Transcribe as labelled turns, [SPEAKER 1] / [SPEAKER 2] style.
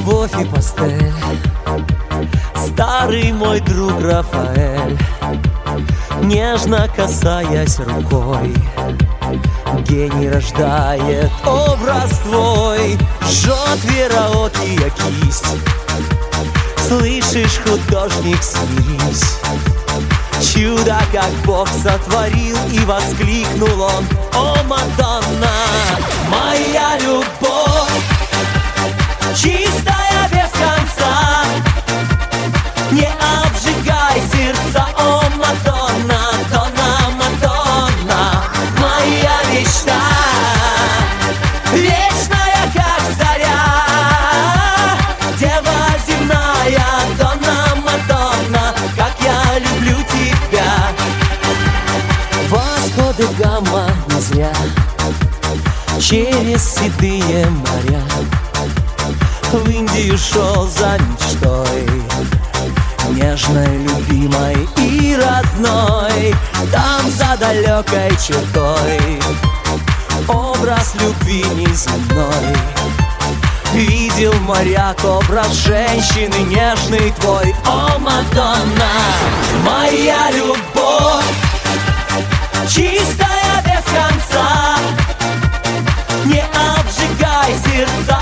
[SPEAKER 1] любовь и пастель, старый мой друг Рафаэль, нежно касаясь рукой, гений рождает образ твой. Жжет вероотия кисть, слышишь, художник, смирись. Чудо, как Бог сотворил, и воскликнул он: о, Мадонна, моя любовь, чистая без конца, не обжигай сердца, о, Мадонна, Донна, Мадонна, моя мечта, вечная, как заря, дева земная, Донна, Мадонна, как я люблю тебя. Васко де Гама не зря через седые моря в Индию шел за мечтой, нежной, любимой и родной. Там за далекой чертой образ любви неземной видел моряк, образ женщины нежный твой. О, Мадонна, моя любовь, чистая без конца, не обжигай сердца,